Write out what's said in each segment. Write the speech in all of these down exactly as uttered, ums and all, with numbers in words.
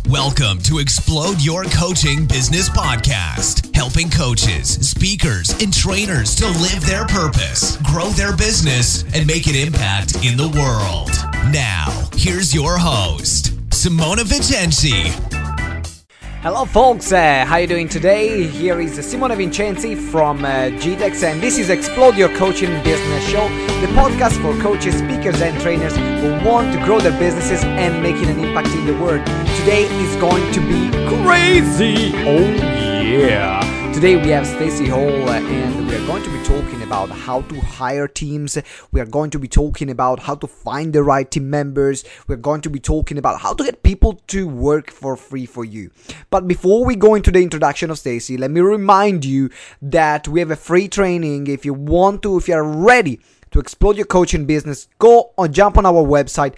Welcome to Explode Your Coaching Business Podcast, helping coaches, speakers, and trainers to live their purpose, grow their business, and make an impact in the world. Now, here's your host, Simona Vincenzi. Hello folks, uh, how are you doing today? Here is Simona Vincenzi from uh, G TEX, and this is Explode Your Coaching Business Show, the podcast for coaches, speakers, and trainers who want to grow their businesses and making an impact in the world. Today is going to be crazy! Oh yeah! Today we have Stacey Hall, uh, and we are going to be talking about how to hire teams. We are going to be talking about how to find the right team members. We're going to be talking about how to get people to work for free for you. But before we go into the introduction of Stacey, let me remind you that we have a free training. If you want to, if you are ready to explode your coaching business, go or jump on our website,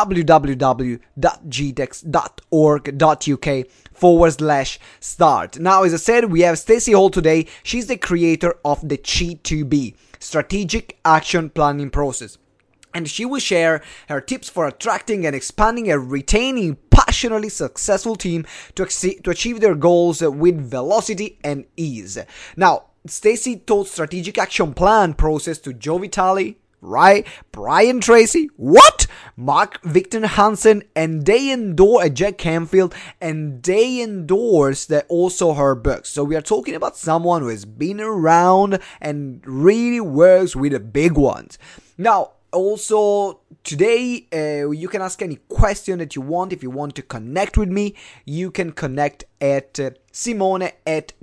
www.gtex.org.uk forward slash start. Now, as I said, we have Stacey Hall today. She's the creator of the C two B, Strategic Action Planning Process. And she will share her tips for attracting and expanding and retaining passionately successful team to, ex- to achieve their goals with velocity and ease. Now, Stacey taught Strategic Action Plan process to Joe Vitale, right? Brian Tracy, what? Mark Victor Hansen, and they endorse uh, Jack Canfield, and they endorsed uh, also her books. So we are talking about someone who has been around and really works with the big ones. Now, also, today, uh, you can ask any question that you want. If you want to connect with me, you can connect at uh, simone at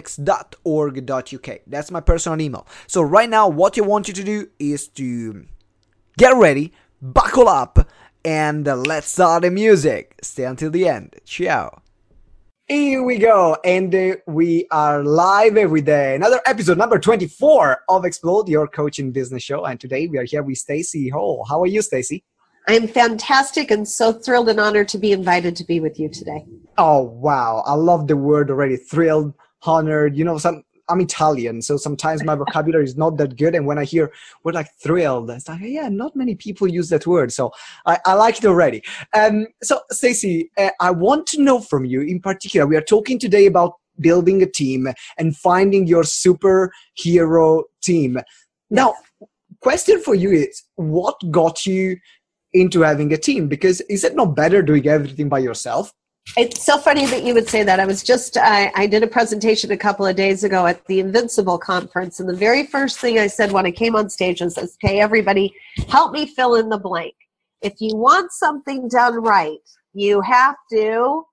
gtex.org.uk. That's my personal email. So right now, what I want you to do is to get ready, buckle up, and uh, let's start the music. Stay until the end. Ciao. Here we go, and uh, we are live with uh, another episode, number twenty-four of Explode Your Coaching Business Show. And today we are here with Stacey Hall. How are you, Stacey? I'm fantastic and so thrilled and honored to be invited to be with you today. Oh, wow. I love the word already. Thrilled, honored. You know, some I'm Italian, so sometimes my vocabulary is not that good. And when I hear word like thrilled, it's like, yeah, not many people use that word. So I, I like it already. Um, so, Stacey, uh, I want to know from you in particular, we are talking today about building a team and finding your superhero team. Now, question for you is, what got you into having a team? Because is it not better doing everything by yourself? It's so funny that you would say that. I was just, I, I did a presentation a couple of days ago at the Invincible conference. And the very first thing I said when I came on stage was, okay, everybody, help me fill in the blank. If you want something done right, you have to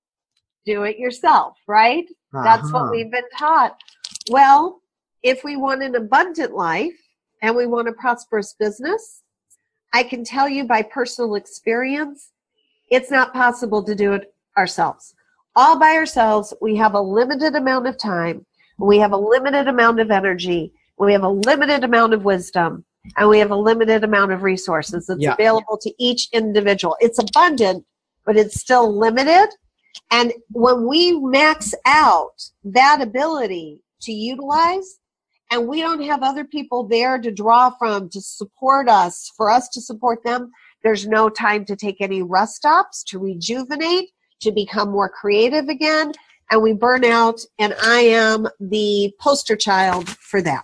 do it yourself, right? Uh-huh. That's what we've been taught. Well, if we want an abundant life and we want a prosperous business, I can tell you by personal experience, it's not possible to do it ourselves. All by ourselves, we have a limited amount of time, we have a limited amount of energy, we have a limited amount of wisdom, and we have a limited amount of resources that's yeah. available to each individual. It's abundant, but it's still limited. And when we max out that ability to utilize, and we don't have other people there to draw from, to support us, for us to support them, there's no time to take any rest stops, to rejuvenate, to become more creative again, and we burn out, and I am the poster child for that.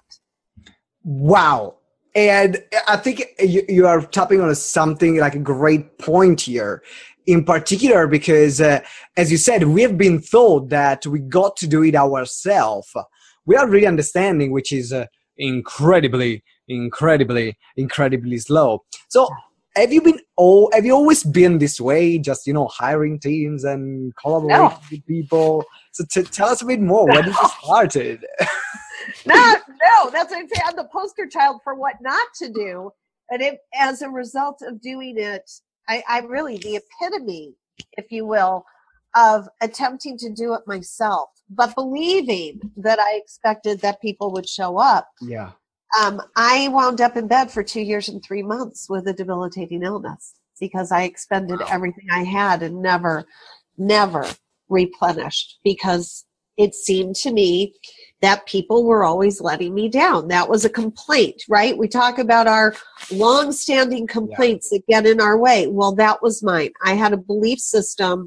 Wow. And I think you, you are tapping on something like a great point here, in particular because, uh, as you said, we have been told that we got to do it ourselves. We are really understanding, which is uh, incredibly, incredibly, incredibly slow. So, Have you been oh have you always been this way, just, you know, hiring teams and collaborating no. with people? So t- tell us a bit more. When did you started? no, no, that's what I'm saying. I'm the poster child for what not to do. And if, as a result of doing it, I, I'm really the epitome, if you will, of attempting to do it myself, but believing that I expected that people would show up. Yeah. Um, I wound up in bed for two years and three months with a debilitating illness because I expended wow. everything I had and never, never replenished because it seemed to me that people were always letting me down. That was a complaint, right? We talk about our long-standing complaints yeah. that get in our way. Well, that was mine. I had a belief system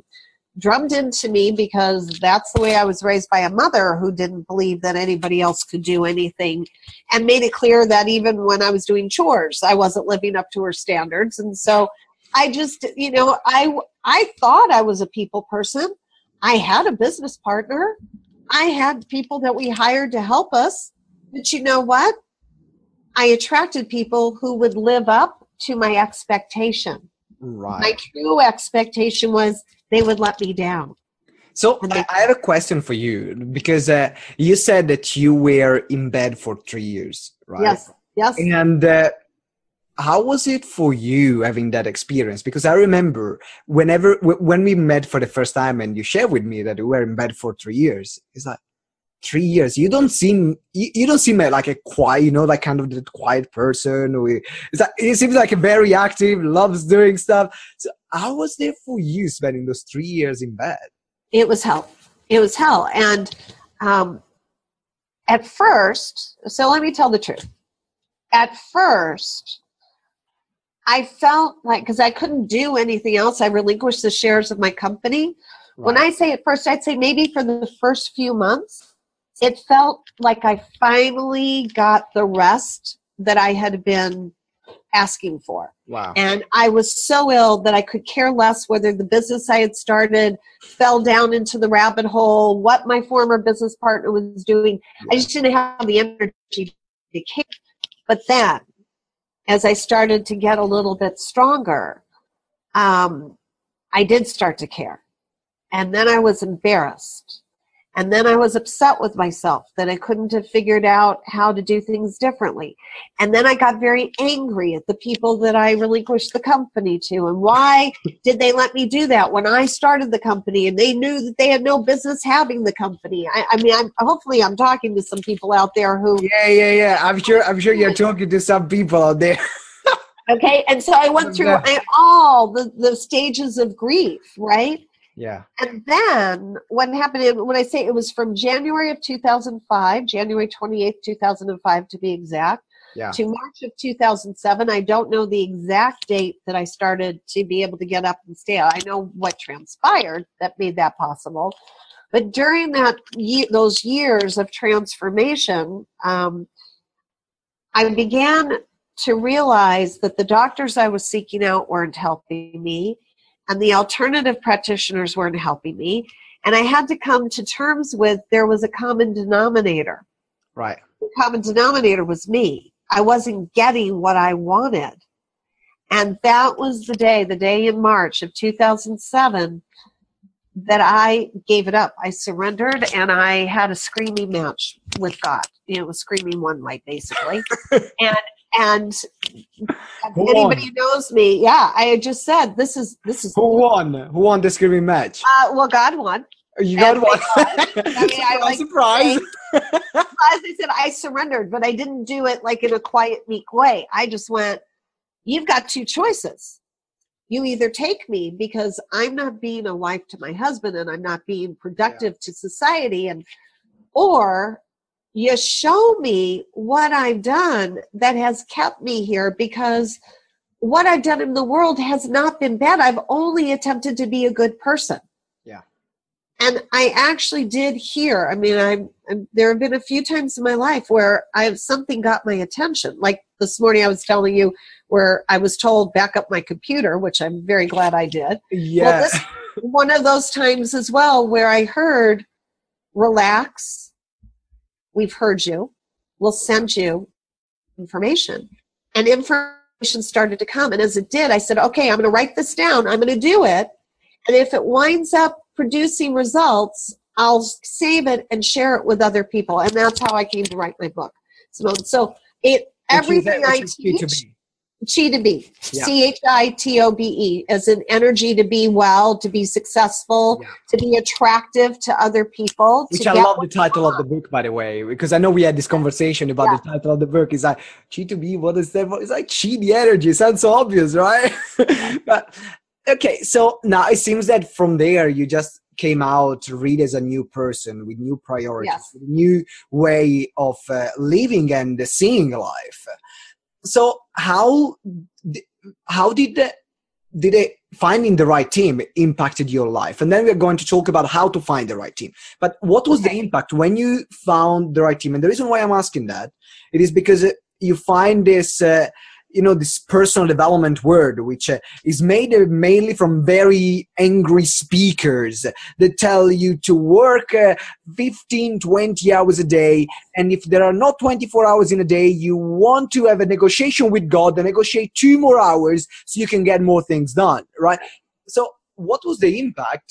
drummed into me because that's the way I was raised by a mother who didn't believe that anybody else could do anything, and made it clear that even when I was doing chores, I wasn't living up to her standards. And so I just, you know, I, I thought I was a people person. I had a business partner. I had people that we hired to help us. But you know what? I attracted people who would live up to my expectation. Right. My true expectation was they would let me down. So I, I have a question for you, because uh, you said that you were in bed for three years, right? Yes, yes. And uh, how was it for you having that experience? Because I remember whenever, w- when we met for the first time and you shared with me that you were in bed for three years, it's like, three years. You don't seem, you, you don't seem like a quiet, you know, like kind of the quiet person. Or it's like, it seems like a very active, loves doing stuff. So how was it for you spending those three years in bed? It was hell. It was hell. And um, at first, so let me tell the truth. At first, I felt like, because I couldn't do anything else, I relinquished the shares of my company. Right. When I say at first, I'd say maybe for the first few months, it felt like I finally got the rest that I had been asking for. Wow. And I was so ill that I could care less whether the business I had started fell down into the rabbit hole, what my former business partner was doing. Yeah. I just didn't have the energy to care. But then, as I started to get a little bit stronger, um, I did start to care. And then I was embarrassed. And then I was upset with myself that I couldn't have figured out how to do things differently. And then I got very angry at the people that I relinquished the company to. And why did they let me do that when I started the company and they knew that they had no business having the company? I, I mean, I'm, hopefully I'm talking to some people out there who... Yeah, yeah, yeah. I'm sure, I'm sure you're talking to some people out there. Okay, and so I went through all the, the stages of grief, right? Yeah. And then what happened, when I say it was from January of two thousand five, January twenty-eighth, two thousand five to be exact, yeah. to March of two thousand seven. I don't know the exact date that I started to be able to get up and stay. I know what transpired that made that possible. But during that year, those years of transformation, um, I began to realize that the doctors I was seeking out weren't helping me. And the alternative practitioners weren't helping me. And I had to come to terms with there was a common denominator. Right. The common denominator was me. I wasn't getting what I wanted. And that was the day, the day in March of two thousand seven, that I gave it up. I surrendered and I had a screaming match with God. You know, it was screaming one way, basically. and And who anybody won? who knows me, yeah, I had just said, this is, this is. Who won? Who won the screaming match? Uh, well, God won. You got one. I mean, I like surprise. As I said, I surrendered, but I didn't do it like in a quiet, meek way. I just went, you've got two choices. You either take me because I'm not being a wife to my husband and I'm not being productive yeah. to society, and or you show me what I've done that has kept me here, because what I've done in the world has not been bad. I've only attempted to be a good person. Yeah. And I actually did hear, I mean, I'm, I'm, there have been a few times in my life where I something got my attention. Like this morning I was telling you where I was told back up my computer, which I'm very glad I did. Yeah. Well, this one of those times as well where I heard, relax. We've heard you. We'll send you information. And information started to come. And as it did, I said, okay, I'm going to write this down. I'm going to do it. And if it winds up producing results, I'll save it and share it with other people. And that's how I came to write my book. So, so it everything I teach, Chi to be, yeah. C H I T O B E, as an energy to be well, to be successful, yeah. to be attractive to other people. Which to I get love the title of the book, by the way, because I know we had this conversation about yeah. the title of the book. It's like, Chi to be, what is that? It's like Chi the energy. It sounds so obvious, right? But okay, so now it seems that from there, you just came out to read as a new person with new priorities, yes. with a new way of uh, living and seeing life. So how how did the, did it finding the right team impacted your life. And then we're going to talk about how to find the right team. But what was the impact when you found the right team? And the reason why I'm asking that, it is because you find this, uh, you know, this personal development word, which uh, is made uh, mainly from very angry speakers that tell you to work uh, fifteen, twenty hours a day. And if there are not twenty-four hours in a day, you want to have a negotiation with God and negotiate two more hours so you can get more things done, right? So what was the impact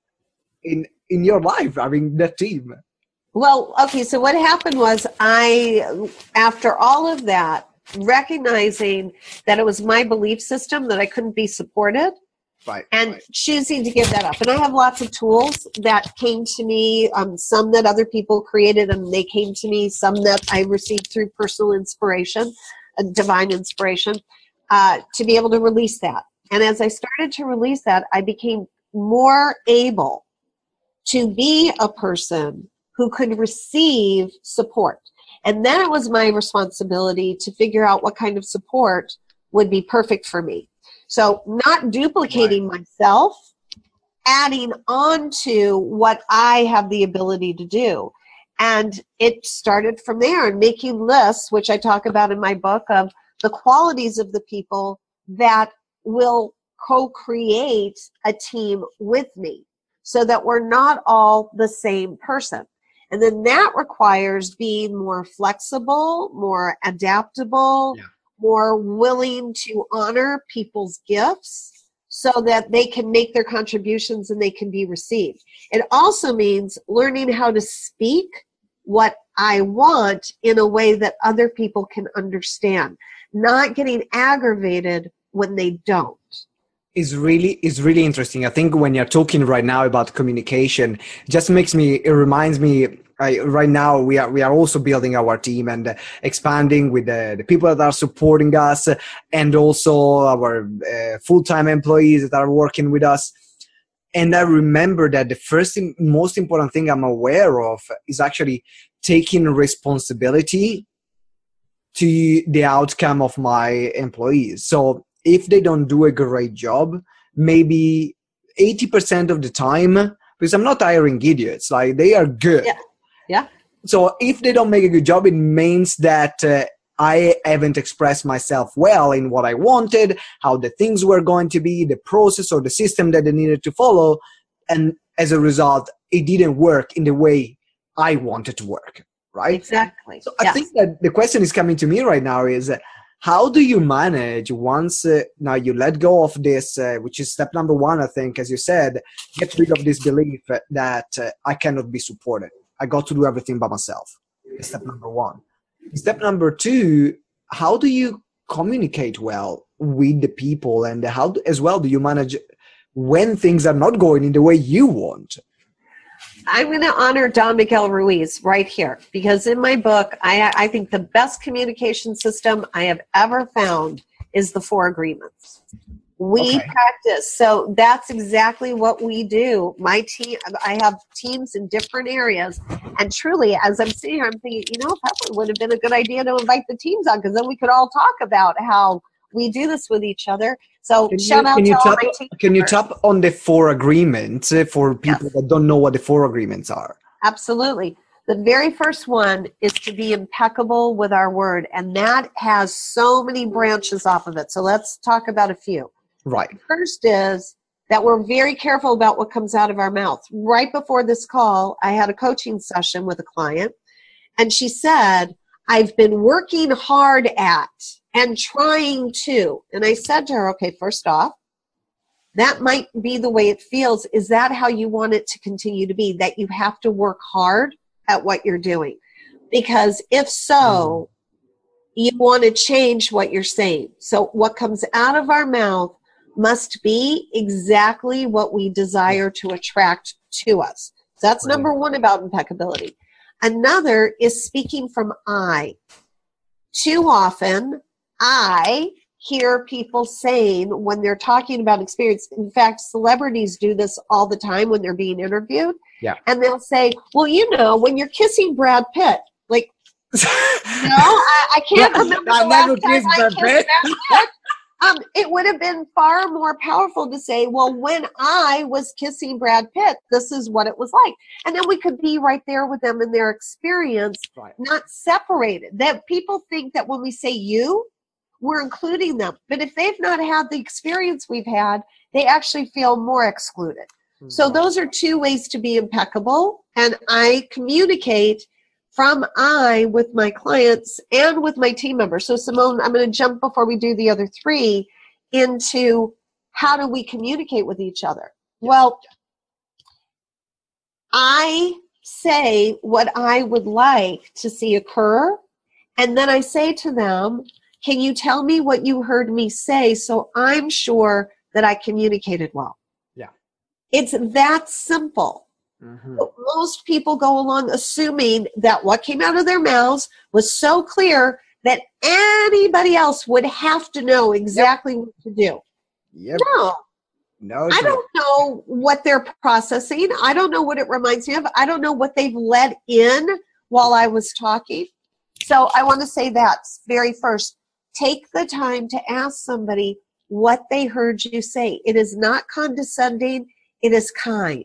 in, in your life having that team? Well, okay, so what happened was I, after all of that, recognizing that it was my belief system that I couldn't be supported, right, and right. choosing to give that up. And I have lots of tools that came to me, um, some that other people created and they came to me, some that I received through personal inspiration, uh, divine inspiration, uh, to be able to release that. And as I started to release that, I became more able to be a person who could receive support. And then it was my responsibility to figure out what kind of support would be perfect for me. So not duplicating right. myself, adding on to what I have the ability to do. And it started from there, and making lists, which I talk about in my book, of the qualities of the people that will co-create a team with me so that we're not all the same person. And then that requires being more flexible, more adaptable, yeah. more willing to honor people's gifts so that they can make their contributions and they can be received. It also means learning how to speak what I want in a way that other people can understand, not getting aggravated when they don't. Is really is really interesting. I think when you're talking right now about communication, it just makes me, it reminds me, I, right now we are we are also building our team and uh, expanding with the, the people that are supporting us, and also our uh, full-time employees that are working with us. And I remember that the first most important thing I'm aware of is actually taking responsibility to the outcome of my employees. So if they don't do a great job, maybe eighty percent of the time, because I'm not hiring idiots, like they are good. Yeah. Yeah. So if they don't make a good job, it means that uh, I haven't expressed myself well in what I wanted, how the things were going to be, the process or the system that they needed to follow. And as a result, it didn't work in the way I wanted to work, right? Exactly. So I yes. think that the question is coming to me right now is, uh, how do you manage once uh, now you let go of this, uh, which is step number one, I think, as you said, get rid of this belief that uh, I cannot be supported. I got to do everything by myself. That's step number one. Step number two, how do you communicate well with the people, and how do, as well do you manage when things are not going in the way you want? I'm going to honor Don Miguel Ruiz right here, because in my book, I, I think the best communication system I have ever found is the four agreements. We okay. practice. So that's exactly what we do. My team, I have teams in different areas. And truly, as I'm sitting here, I'm thinking, you know, probably would have been a good idea to invite the teams on, because then we could all talk about how we do this with each other. So can shout you, out can to you all tap, my team Can you members. tap on the four agreements for people Yes. that don't know what the four agreements are? Absolutely. The very first one is to be impeccable with our word. And that has so many branches off of it. So let's talk about a few. Right. First is that we're very careful about what comes out of our mouth. Right before this call, I had a coaching session with a client, and she said, I've been working hard at and trying to. And I said to her, okay, first off, that might be the way it feels. Is that how you want it to continue to be, that you have to work hard at what you're doing? Because if so, you want to change what you're saying. So what comes out of our mouth must be exactly what we desire to attract to us. So that's number one about impeccability. Another is speaking from I. Too often, I hear people saying when they're talking about experience, in fact, celebrities do this all the time when they're being interviewed. Yeah. And they'll say, well, you know, when you're kissing Brad Pitt, like, no, I, I can't remember I the never last time kissed I Brad kissed Pitt. Brad Pitt. Um, it would have been far more powerful to say, well, when I was kissing Brad Pitt, this is what it was like. And then we could be right there with them in their experience, Right. not separated. That people think that when we say you, we're including them. But if they've not had the experience we've had, they actually feel more excluded. So Right. those are two ways to be impeccable. And I communicate from I with my clients and with my team members. So Simone, I'm going to jump before we do the other three into how do we communicate with each other? Well, I say what I would like to see occur. And then I say to them, can you tell me what you heard me say so I'm sure that I communicated well? Yeah. It's that simple. Mm-hmm. But most people go along assuming that what came out of their mouths was so clear that anybody else would have to know exactly yep. what to do. Yep. No. No, I don't know what they're processing. I don't know what it reminds me of. I don't know what they've let in while I was talking. So I want to say that very first. Take the time to ask somebody what they heard you say. It is not condescending. It is kind.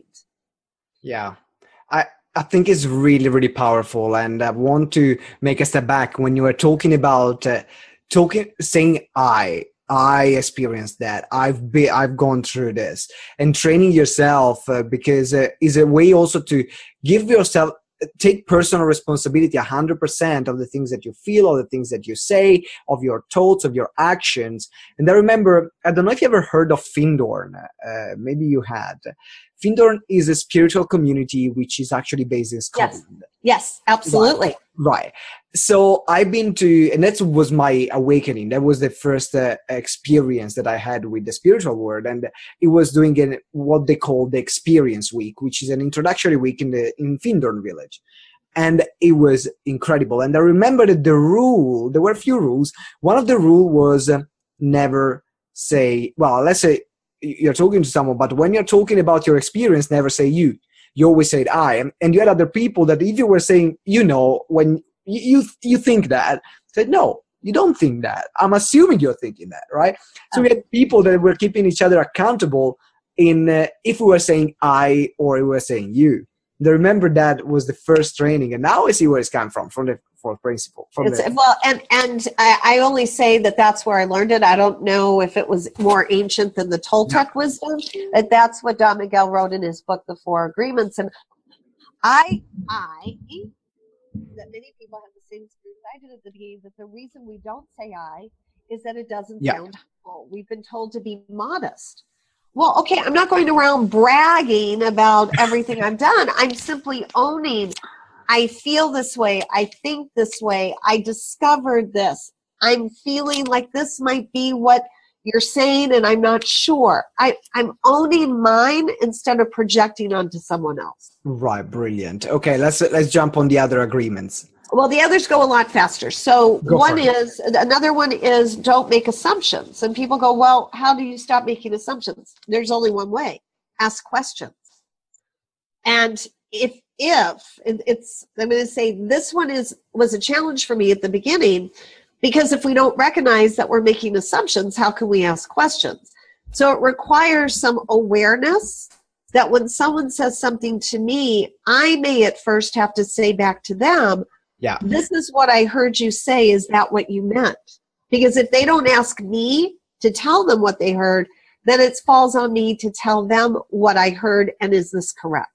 Yeah, I, I think it's really, really powerful. And I want to make a step back when you were talking about uh, talking, saying I, I experienced that. I've been, I've gone through this, and training yourself uh, because uh, is a way also to give yourself, take personal responsibility one hundred percent of the things that you feel, of the things that you say, of your thoughts, of your actions. And I remember, I don't know if you ever heard of Findorn. Uh, maybe you had. Findorn is a spiritual community which is actually based in Scotland. Yes, yes, absolutely. Right. right. So I've been to, and that was my awakening. That was the first uh, experience that I had with the spiritual world. And it was doing an, what they call the Experience Week, which is an introductory week in the in Findorn village. And it was incredible. And I remember that the rule, there were a few rules. One of the rule was uh, never say, well, let's say, you're talking to someone, but when you're talking about your experience, never say you. You always say I. And, and you had other people that if you were saying, you know, when you you, you think that, said, no, you don't think that. I'm assuming you're thinking that, right? So we had people that were keeping each other accountable in uh, if we were saying I or we were saying you. And I remember that was the first training. And now I see where it's come from, from the fourth principle. From it's, the, well, and, and I, I only say that that's where I learned it. I don't know if it was more ancient than the Toltec no. wisdom, but that's what Don Miguel wrote in his book, The Four Agreements. And I, I, that many people have the same experience I did at the beginning, that the reason we don't say I is that it doesn't yeah. sound humble. We've been told to be modest. Well, okay, I'm not going around bragging about everything I've done. I'm simply owning, I feel this way, I think this way, I discovered this. I'm feeling like this might be what you're saying and I'm not sure. I, I'm owning mine instead of projecting onto someone else. Right, brilliant. Okay, let's let's jump on the other agreements. Well, the others go a lot faster. So go one is, another one is don't make assumptions. And people go, well, how do you stop making assumptions? There's only one way. Ask questions. And if, if it's, I'm going to say this one is, was a challenge for me at the beginning, because if we don't recognize that we're making assumptions, how can we ask questions? So it requires some awareness that when someone says something to me, I may at first have to say back to them, yeah, this is what I heard you say. Is that what you meant? Because if they don't ask me to tell them what they heard, then it falls on me to tell them what I heard and is this correct?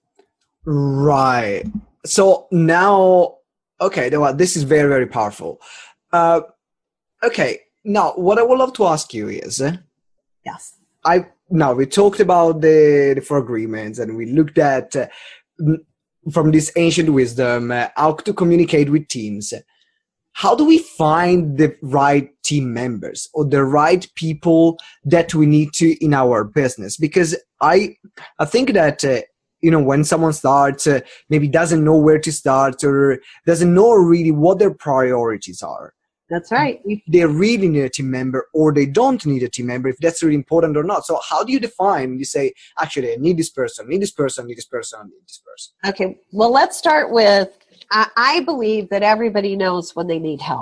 Right. So now, okay, well, this is very, very powerful. Uh, okay, now what I would love to ask you is, yes, I now we talked about the, the four agreements and we looked at uh, from this ancient wisdom uh, how to communicate with teams. How do we find the right team members or the right people that we need to in our business? Because I I think that uh, you know, when someone starts, uh, maybe doesn't know where to start or doesn't know really what their priorities are. That's right. If they really need a team member or they don't need a team member, if that's really important or not. So how do you define, you say, actually, I need this person, I need this person, I need this person, I need this person. Okay. Well, let's start with, I, I believe that everybody knows when they need help.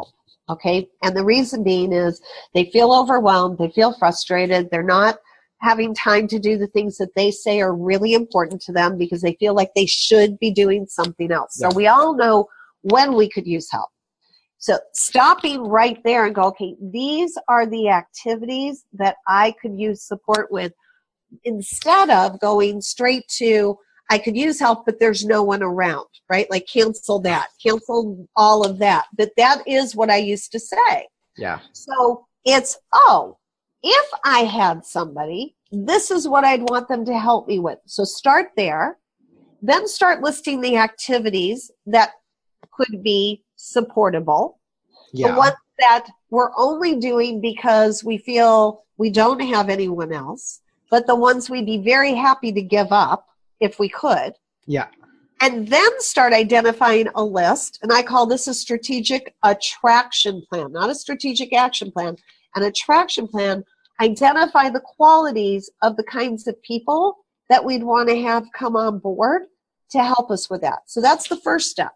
Okay. And the reason being is they feel overwhelmed. They feel frustrated. They're not having time to do the things that they say are really important to them because they feel like they should be doing something else. Yeah. So we all know when we could use help. So stopping right there and go, okay, these are the activities that I could use support with, instead of going straight to, I could use help, but there's no one around, right? Like cancel that, cancel all of that. But that is what I used to say. Yeah. So it's, oh, if I had somebody, this is what I'd want them to help me with. So start there, then start listing the activities that could be supportable. Yeah. The ones that we're only doing because we feel we don't have anyone else, but the ones we'd be very happy to give up if we could. Yeah. And then start identifying a list. And I call this a strategic attraction plan, not a strategic action plan. An attraction plan. Identify the qualities of the kinds of people that we'd want to have come on board to help us with that. So that's the first step.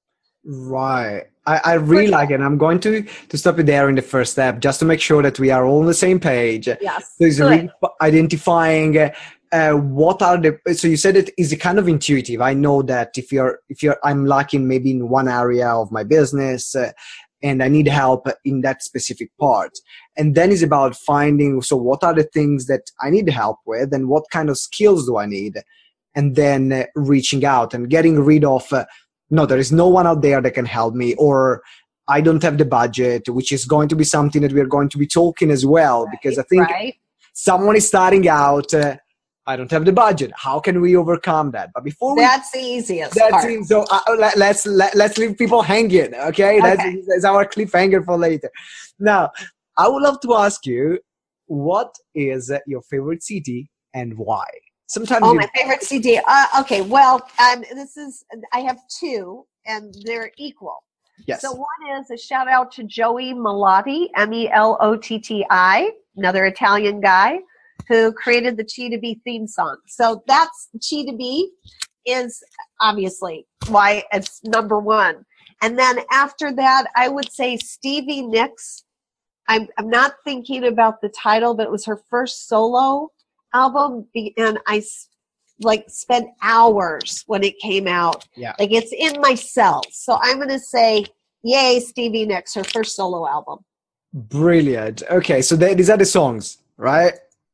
Right. I, I really like it. And I'm going to, to stop it there in the first step, just to make sure that we are all on the same page. Yes. So it's Good. really identifying uh, uh, what are the, so you said it is kind of intuitive. I know that if you're, if you're, I'm lacking maybe in one area of my business uh, and I need help in that specific part. And then it's about finding, so what are the things that I need help with and what kind of skills do I need? And then uh, reaching out and getting rid of, uh, no, there is no one out there that can help me, or I don't have the budget, which is going to be something that we're going to be talking as well, Right, because I think right. someone is starting out, uh, I don't have the budget. How can we overcome that? But before we, That's the easiest that's part. it. So uh, let, let's let, let's leave people hanging. Okay, that's, Okay. that's our cliffhanger for later. Now, I would love to ask you, what is your favorite C D and why? Sometimes Oh, you, my favorite C D. Uh, okay, well, um, this is, I have two, and they're equal. yes, So one is a shout out to Joey Melotti, M E L O T T I, another Italian guy who created the Chi to Be theme song. So that's Chi to Be is obviously why it's number one. And then after that, I would say Stevie Nicks. I'm, I'm not thinking about the title, but it was her first solo album, and I like spent hours when it came out. Yeah. Like it's in my cells. So I'm going to say, yay, Stevie Nicks, her first solo album. brilliant. Okay, so they, these are the songs, right?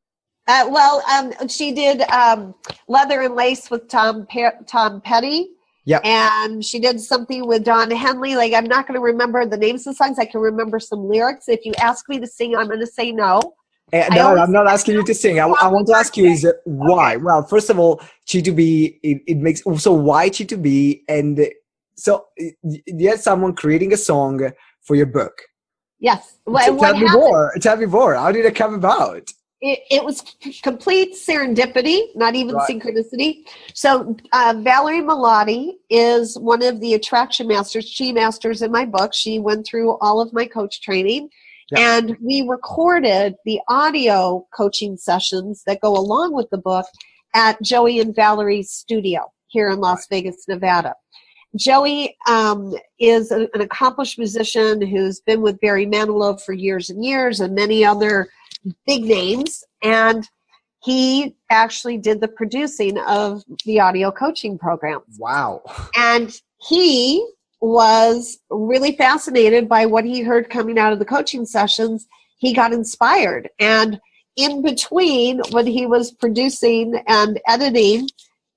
Uh, well, um, she did um, Leather and Lace with Tom Pe- Tom Petty. Yeah. And she did something with Don Henley. Like, I'm not going to remember the names of the songs. I can remember some lyrics. If you ask me to sing, I'm going to say no. Uh, I no, always I'm not say asking you no to sing. I, to I want to ask you is uh, why? Okay. Well, first of all, Chi to Be, it, it makes, so why Chi to Be? And uh, so uh, you had someone creating a song for your book. Yes. So What, tell what me happened? more. Tell me more. How did it come about? It, it was complete serendipity, not even Right. synchronicity. So uh, Valerie Melotti is one of the attraction masters, Chi masters in my book. She went through all of my coach training. Yeah. And we recorded the audio coaching sessions that go along with the book at Joey and Valerie's studio here in Las Vegas, Nevada. Joey um, is a, an accomplished musician who's been with Barry Manilow for years and years and many other big names. And he actually did the producing of the audio coaching programs. Wow. And he was really fascinated by what he heard coming out of the coaching sessions. He got inspired. And in between, when he was producing and editing,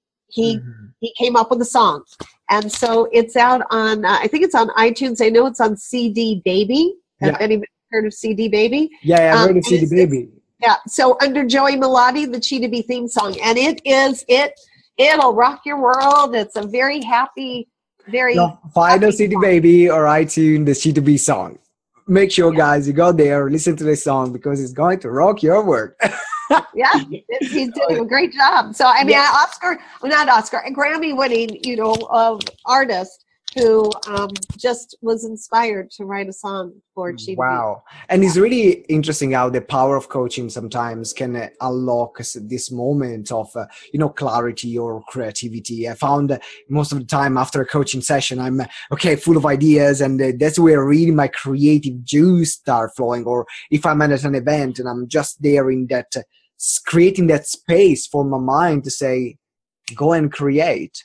he Mm-hmm. he came up with a song. And so it's out on, uh, I think it's on iTunes. I know it's on C D Baby. Have Yeah. anybody heard of C D Baby? Yeah, yeah, I've Um, heard of C D it's- it's- Baby. Yeah. So under Joey Melotti, the Chi to Be theme song. And it is, it, it'll rock your world. It's a very happy, very No, find happy a C D song. Baby or iTunes, the Chi to Be song. Make sure, guys, you go there, listen to the song because it's going to rock your world. Yeah, he's he's doing a great job. So I mean, Oscar, well, not Oscar, a Grammy-winning, you know, uh, artist who um, just was inspired to write a song for Chi to Be. Wow. And it's really interesting how the power of coaching sometimes can uh, unlock s- this moment of, uh, you know, clarity or creativity. I found uh, most of the time after a coaching session, I'm, uh, okay, full of ideas. And uh, that's where really my creative juice start flowing. Or if I'm at an event and I'm just there in that, uh, s- creating that space for my mind to say, go and create,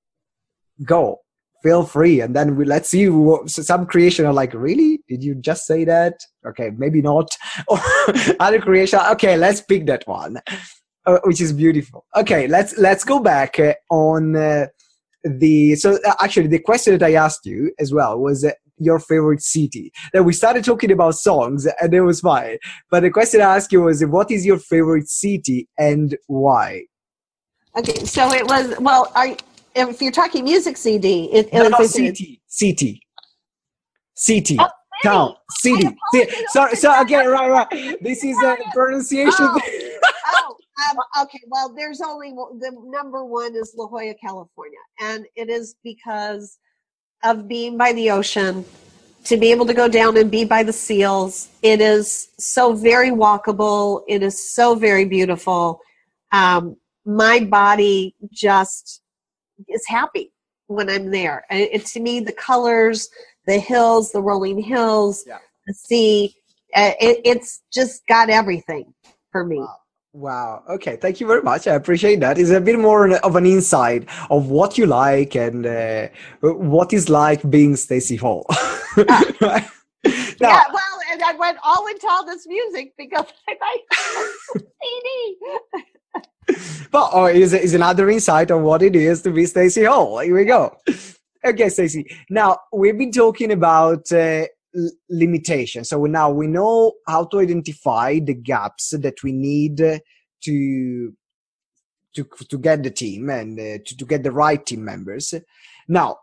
go. Feel free, and then we let's see what, some creation are like, really, did you just say that? Okay, maybe not. Or other creation, okay, let's pick that one, uh, which is beautiful. Okay, let's let's go back uh, on uh, the so uh, actually the question that I asked you as well was uh, your favorite city. Then we started talking about songs and it was fine, but the question I asked you was, what is your favorite city and why? Okay, so it was, well, are, if you're talking music C D, it, No, as no, I said, city, city. oh, City, town, city. I city. See, apologize. Oh so, my so God, again, I'm right, so right. This is a pronunciation. Oh, oh, um, okay. Well, there's only one- the number one is La Jolla, California, and it is because of being by the ocean. To be able to go down and be by the seals, it is so very walkable. It is so very beautiful. Um, my body just is happy when I'm there. And it, to me, the colors, the hills, the rolling hills, Yeah. the sea, uh, it, it's just got everything for me. Wow. Wow. Okay. Thank you very much. I appreciate that. It's a bit more of an insight of what you like and uh, what is like being Stacey Hall. Uh, Right? yeah, Now, well, and I went all into all this music because I like C D. but oh, is is another insight on what it is to be Stacey Hall. Here we go. Okay, Stacey. Now we've been talking about uh, l- limitations. So now we know how to identify the gaps that we need uh, to to to get the team and uh, to to get the right team members. Now,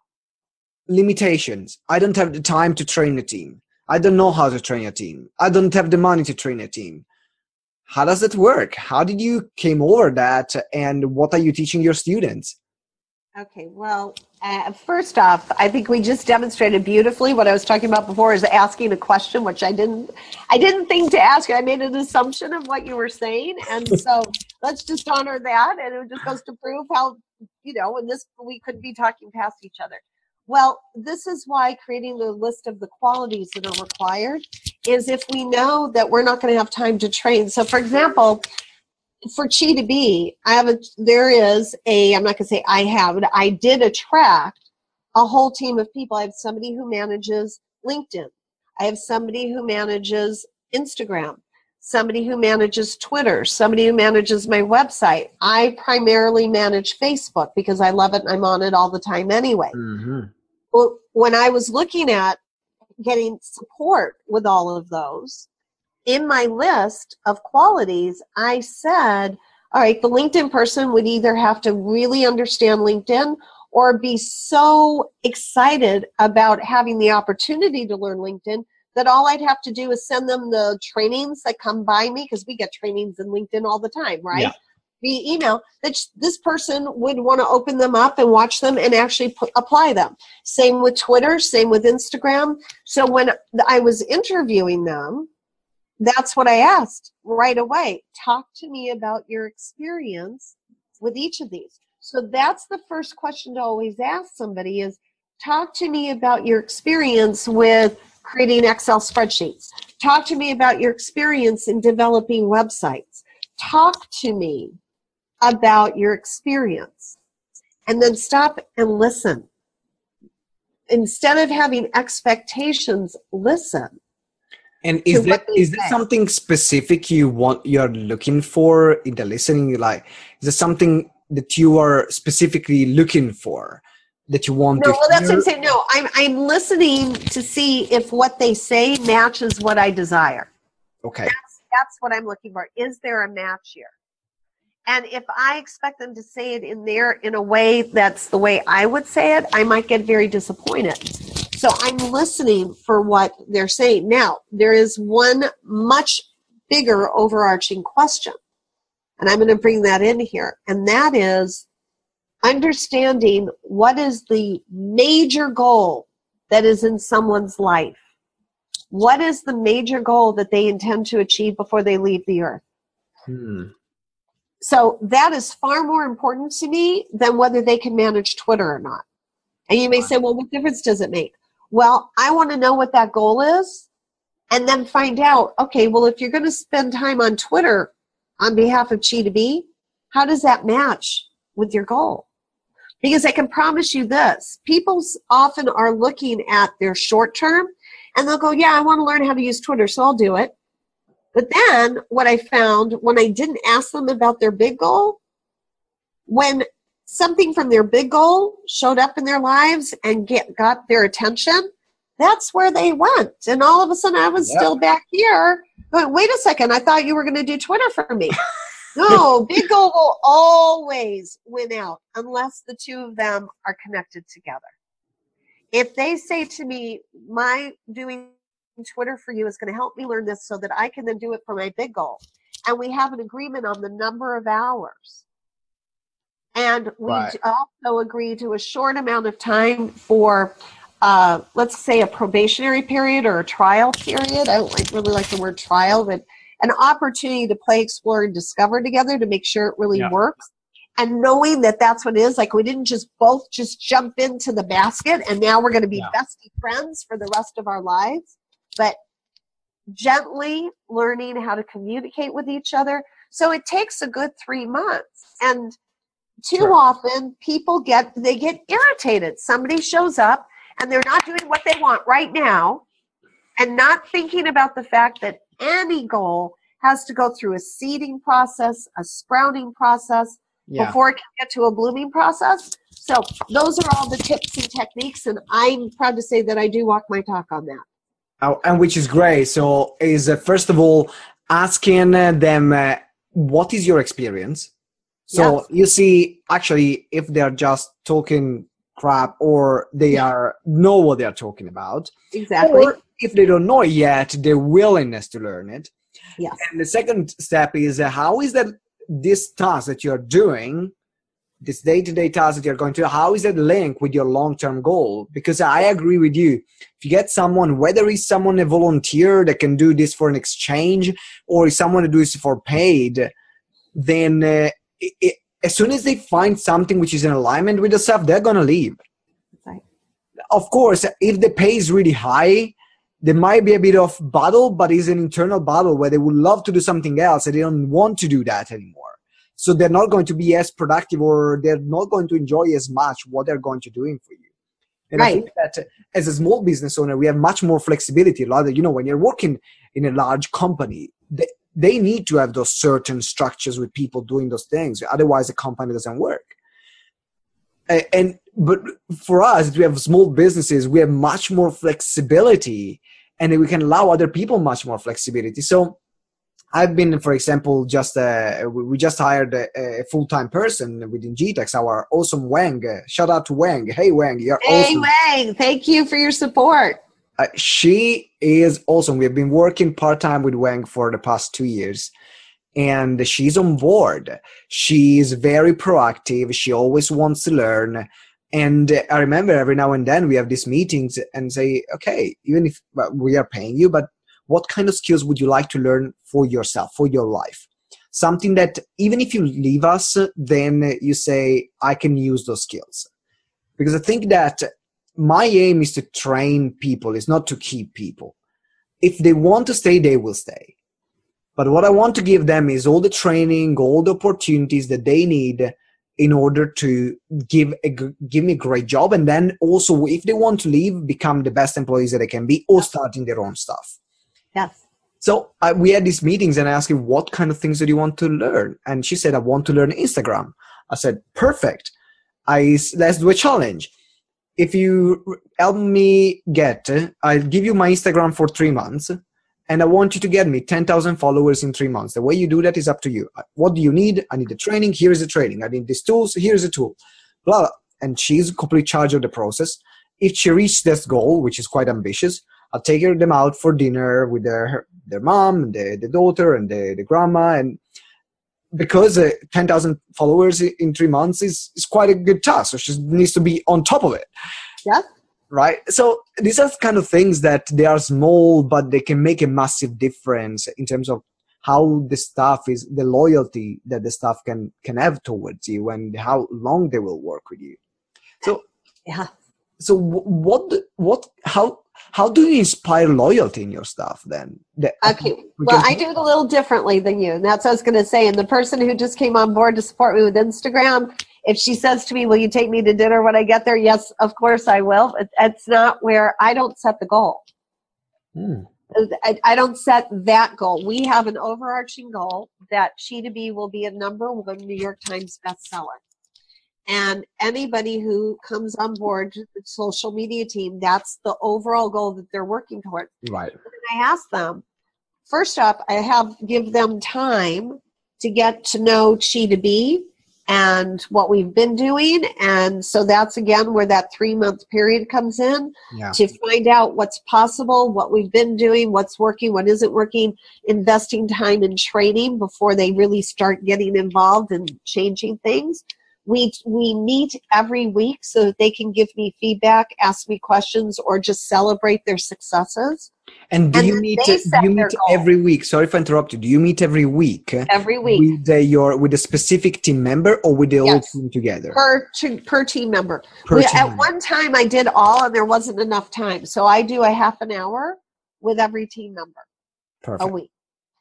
limitations. I don't have the time to train a team. I don't know how to train a team. I don't have the money to train a team. How does that work? How did you came over that, and what are you teaching your students? Okay, well, uh, first off, I think we just demonstrated beautifully what I was talking about before is asking a question, which I didn't, I didn't think to ask. I made an assumption of what you were saying, and so let's just honor that, and it just goes to prove how, you know, in this we couldn't be talking past each other. Well, this is why creating the list of the qualities that are required is if we know that we're not going to have time to train. So, for example, for Chi to Be, I have a, there is a, I'm not going to say I have, but I did attract a whole team of people. I have somebody who manages LinkedIn. I have somebody who manages Instagram, somebody who manages Twitter, somebody who manages my website. I primarily manage Facebook because I love it and I'm on it all the time anyway. Mm-hmm. Well, when I was looking at getting support with all of those, in my list of qualities, I said, all right, the LinkedIn person would either have to really understand LinkedIn or be so excited about having the opportunity to learn LinkedIn that all I'd have to do is send them the trainings that come by me, because we get trainings in LinkedIn all the time, right? Yeah. Via email, that this person would want to open them up and watch them and actually put, apply them. Same with Twitter, same with Instagram. So when I was interviewing them, that's what I asked right away. Talk to me about your experience with each of these. So that's the first question to always ask somebody is, talk to me about your experience with creating Excel spreadsheets. Talk to me about your experience in developing websites. Talk to me about your experience. And then stop and listen. Instead of having expectations, listen And to is what that they is that say. something specific you want you're looking for in the listening? Like, is there something that you are specifically looking for that you want No, to well, that's what I'm hear? saying. No, I'm I'm listening to see if what they say matches what I desire. Okay. That's that's what I'm looking for. Is there a match here? And if I expect them to say it in there in a way that's the way I would say it, I might get very disappointed. So I'm listening for what they're saying. Now, there is one much bigger overarching question, and I'm going to bring that in here, and that is, understanding what is the major goal that is in someone's life. What is the major goal that they intend to achieve before they leave the earth? Hmm. So that is far more important to me than whether they can manage Twitter or not. And you may say, well, what difference does it make? Well, I want to know what that goal is and then find out, okay, well, if you're going to spend time on Twitter on behalf of Chi to Be, how does that match with your goal? Because I can promise you this, people often are looking at their short term and they'll go, yeah, I want to learn how to use Twitter, so I'll do it. But then what I found when I didn't ask them about their big goal, when something from their big goal showed up in their lives and get, got their attention, that's where they went. And all of a sudden I was Yep. still back here going, wait a second, I thought you were going to do Twitter for me. No, big goal will always win out unless the two of them are connected together. If they say to me, my doing Twitter for you is going to help me learn this so that I can then do it for my big goal, and we have an agreement on the number of hours, and we Right. also agree to a short amount of time for, uh, let's say, a probationary period or a trial period. I don't like, really like the word trial, but an opportunity to play, explore, and discover together to make sure it really Yeah. works. And knowing that that's what it is, like we didn't just both just jump into the basket and now we're going to be Yeah. bestie friends for the rest of our lives, but gently learning how to communicate with each other. So it takes a good three months. And too Sure. often people get, they get irritated. Somebody shows up and they're not doing what they want right now and not thinking about the fact that any goal has to go through a seeding process, a sprouting process, Yeah. before it can get to a blooming process. So those are all the tips and techniques, and I'm proud to say that I do walk my talk on that. Oh, and which is great. So is uh, first of all asking uh, them uh, what is your experience. So Yes. you see, actually, if they're just talking crap or they are know what they are talking about, Exactly. or if they don't know yet, the willingness to learn it. Yes. And the second step is uh, how is that this task that you're doing, this day-to-day task that you're going to, how is that linked with your long-term goal? Because I agree with you. If you get someone, whether it's someone a volunteer that can do this for an exchange or is someone who does it for paid, then uh, it, it, as soon as they find something which is in alignment with yourself, they're going to leave. Right. Of course, if the pay is really high, there might be a bit of battle, but it's an internal battle where they would love to do something else and they don't want to do that anymore. So they're not going to be as productive or they're not going to enjoy as much what they're going to doing for you. And Right. I think that as a small business owner, we have much more flexibility. Rather, you know, when you're working in a large company, they, they need to have those certain structures with people doing those things. Otherwise, the company doesn't work. And but for us, if we have small businesses, we have much more flexibility, and we can allow other people much more flexibility. So I've been, for example, just uh, we just hired a, a full-time person within G TEX, our awesome Wang. Uh, shout out to Wang. Hey, Wang, you're Hey, awesome. Wang, thank you for your support. Uh, she is awesome. We've been working part-time with Wang for the past two years. And she's on board. She's very proactive. She always wants to learn. And I remember every now and then we have these meetings and say, okay, even if well, we are paying you, but what kind of skills would you like to learn for yourself, for your life? Something that even if you leave us, then you say, I can use those skills. Because I think that my aim is to train people, it's not to keep people. If they want to stay, they will stay. But what I want to give them is all the training, all the opportunities that they need in order to give a, give me a great job. And then also, if they want to leave, become the best employees that they can be or starting their own stuff. Yes. So uh, we had these meetings and I asked her, what kind of things do you want to learn? And she said, I want to learn Instagram. I said, perfect. I, let's do a challenge. If you help me get, I'll give you my Instagram for three months. And I want you to get me ten thousand followers in three months. The way you do that is up to you. What do you need? I need the training. Here's the training. I need these tools. Here's the tool. Blah, blah. And she's complete charge of the process. If she reaches this goal, which is quite ambitious, I'll take her them out for dinner with their their mom, the, the daughter, and the, the grandma. And because uh, ten thousand followers in three months is, is quite a good task. So she needs to be on top of it. Yeah. Right. So these are kind of things that they are small, but they can make a massive difference in terms of how the staff is, the loyalty that the staff can, can have towards you and how long they will work with you. So, yeah. So what, what, how, how do you inspire loyalty in your staff then? The, okay. We well, I do it a little differently than you. And that's what I was going to say. And the person who just came on board to support me with Instagram, if she says to me, will you take me to dinner when I get there? Yes, of course I will. It, it's not where I don't set the goal. Hmm. I, I don't set that goal. We have an overarching goal that She to Be will be a number one New York Times bestseller. And anybody who comes on board the social media team, that's the overall goal that they're working toward. Right. And I ask them, first up, I have give them time to get to know She to Be and what we've been doing. And so that's, again, where that three-month period comes in, yeah. to find out what's possible, what we've been doing, what's working, what isn't working, investing time in training before they really start getting involved and changing things. We we meet every week so that they can give me feedback, ask me questions, or just celebrate their successes. And do and you meet? Do you meet every week? Sorry if I interrupt you. Do you meet every week? Every week with the, your with a specific team member or with the yes. whole team together? Per per team member. Per we, team at member. one time, I did all, and there wasn't enough time, so I do a half an hour with every team member. Perfect. A week.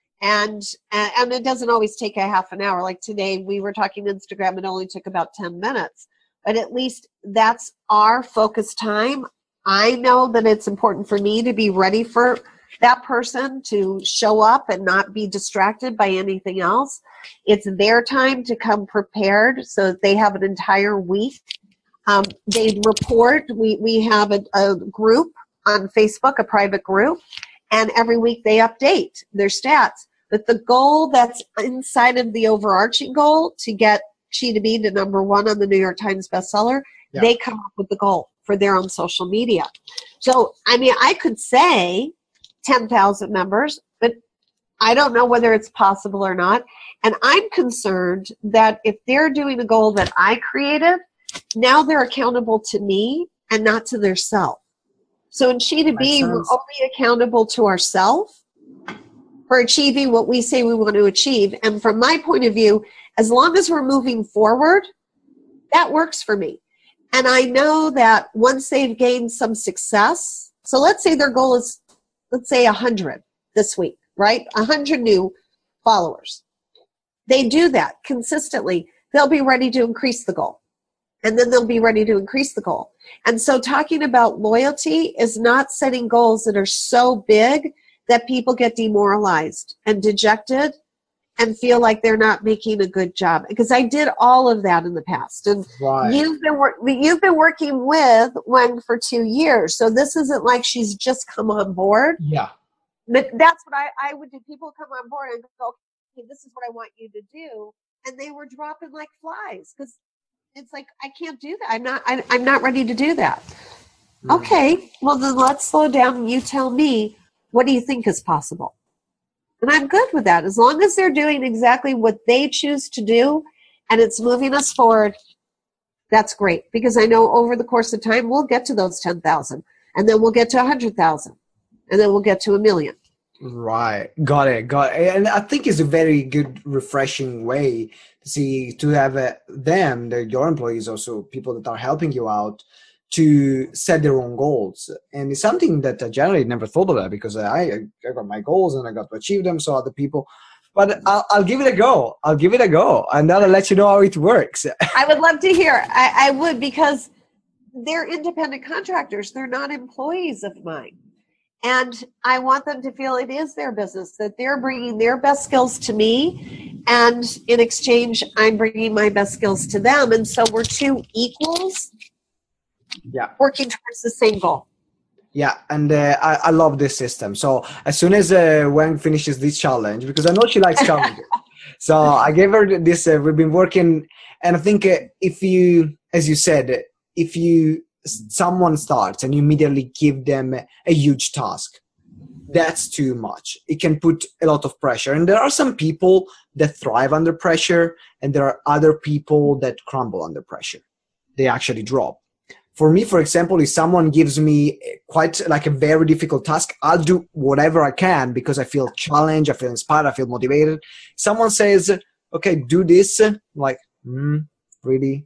And and it doesn't always take a half an hour. Like today, we were talking Instagram. It only took about ten minutes. But at least that's our focus time. I know that it's important for me to be ready for that person to show up and not be distracted by anything else. It's their time to come prepared so that they have an entire week. Um, they report. We, we have a, a group on Facebook, a private group. And every week they update their stats. But the goal that's inside of the overarching goal to get She to Be to number one on the New York Times bestseller, yeah. they come up with the goal for their own social media. So, I mean, I could say ten thousand members, but I don't know whether it's possible or not. And I'm concerned that if they're doing a goal that I created, now they're accountable to me and not to their self. So in She to Be, we're only accountable to ourselves for achieving what we say we want to achieve. And from my point of view, as long as we're moving forward, that works for me. And I know that once they've gained some success, so let's say their goal is, let's say one hundred this week, right? one hundred new followers. They do that consistently. They'll be ready to increase the goal. And then they'll be ready to increase the goal. And so talking about loyalty is not setting goals that are so big that people get demoralized and dejected and feel like they're not making a good job. Because I did all of that in the past. And right. you've been wor- you've been working with Wen for two years. So this isn't like she's just come on board. Yeah. But that's what I, I would do. People come on board and go, okay, this is what I want you to do. And they were dropping like flies because it's like, I can't do that. I'm not, I, I'm not ready to do that. Mm. Okay, well then let's slow down and you tell me, what do you think is possible? And I'm good with that. As long as they're doing exactly what they choose to do and it's moving us forward, that's great. Because I know over the course of time, we'll get to those ten thousand and then we'll get to one hundred thousand and then we'll get to a million. Right. Got it. Got it. And I think it's a very good, refreshing way to see, to have uh, them, the, your employees, also people that are helping you out, to set their own goals. And it's something that I generally never thought of that because I, I got my goals and I got to achieve them. So other people, but I'll, I'll give it a go. I'll give it a go. And then I'll let you know how it works. I would love to hear. I, I would, because they're independent contractors. They're not employees of mine. And I want them to feel it is their business, that they're bringing their best skills to me. And in exchange, I'm bringing my best skills to them. And so we're two equals. Yeah, working towards the same goal. Yeah, and uh, I, I love this system. So as soon as uh, Wen finishes this challenge, because I know she likes challenges, so I gave her this. Uh, we've been working, and I think uh, if you, as you said, if you someone starts and you immediately give them a huge task, that's too much. It can put a lot of pressure. And there are some people that thrive under pressure, and there are other people that crumble under pressure. They actually drop. For me, for example, if someone gives me quite like a very difficult task, I'll do whatever I can because I feel challenged, I feel inspired, I feel motivated. Someone says, okay, do this. I'm like, mm, really?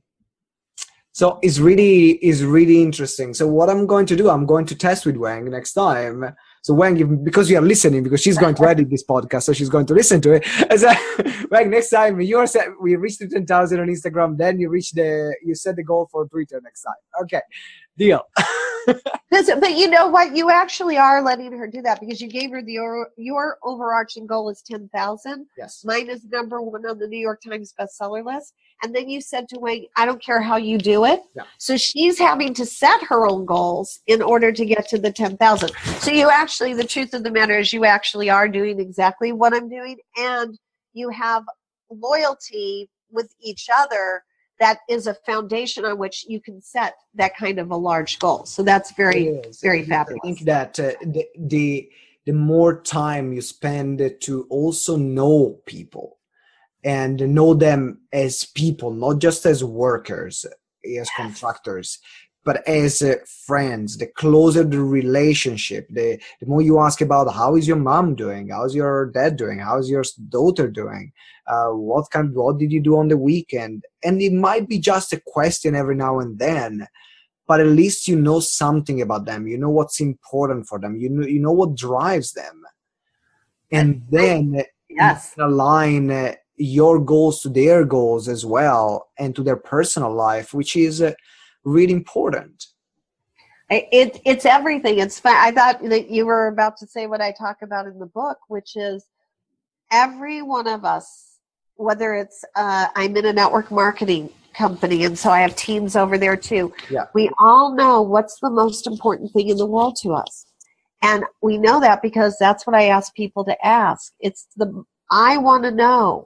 So it's really, it's really interesting. So what I'm going to do, I'm going to test with Wang next time. So Wang, because you are listening, because she's going to edit this podcast, so she's going to listen to it. As I, Wang, next time you're set, we reached the ten thousand on Instagram, then you reach the, you set the goal for Twitter next time. Okay, deal. But you know what? You actually are letting her do that because you gave her the your, your overarching goal is ten thousand. Yes. Mine is number one on the New York Times bestseller list. And then you said to Wang, I don't care how you do it. Yeah. So she's having to set her own goals in order to get to the ten thousand. So you actually, the truth of the matter is you actually are doing exactly what I'm doing. And you have loyalty with each other. That is a foundation on which you can set that kind of a large goal. So that's very, very fabulous. I think that uh, the, the the more time you spend to also know people and know them as people, not just as workers, as contractors, but as uh, friends, the closer the relationship, the, the more you ask about how is your mom doing, how's your dad doing, how's your daughter doing, uh, what kind, what did you do on the weekend? And it might be just a question every now and then, but at least you know something about them. You know what's important for them. You know, you know what drives them. And then yes. you can align uh, your goals to their goals as well and to their personal life, which is uh, really important. It, it's everything. It's fun. I thought that you were about to say what I talk about in the book, which is every one of us, whether it's uh, I'm in a network marketing company, and so I have teams over there too. Yeah. We all know what's the most important thing in the world to us. And we know that because that's what I ask people to ask. It's the, I want to know,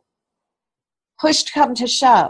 push to come to shove,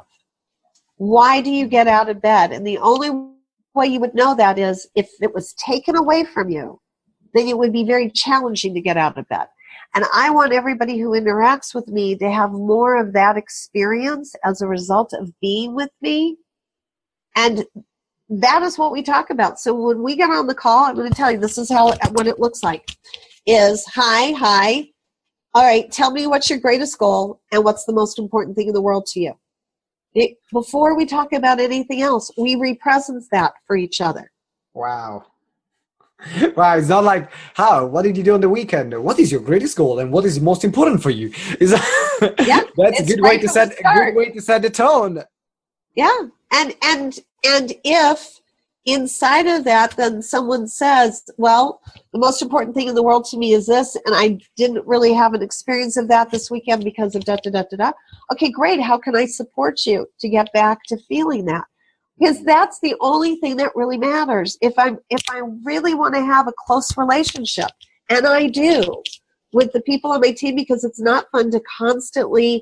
why do you get out of bed? And the only way you would know that is if it was taken away from you, then it would be very challenging to get out of bed. And I want everybody who interacts with me to have more of that experience as a result of being with me. And that is what we talk about. So when we get on the call, I'm going to tell you, this is how what it looks like. Is, hi, hi. All right, tell me what's your greatest goal and what's the most important thing in the world to you. It, before we talk about anything else, we represent that for each other. Wow. Wow, it's not like, how, what did you do on the weekend? What is your greatest goal and what is most important for you? Is that, yeah, that's a good right way to set a good way to set the tone. Yeah. And and and if inside of that then someone says, well, the most important thing in the world to me is this, and I didn't really have an experience of that this weekend because of da da da da da. Okay, great. How can I support you to get back to feeling that? Because that's the only thing that really matters. If I'm if I really want to have a close relationship, and I do, with the people on my team, because it's not fun to constantly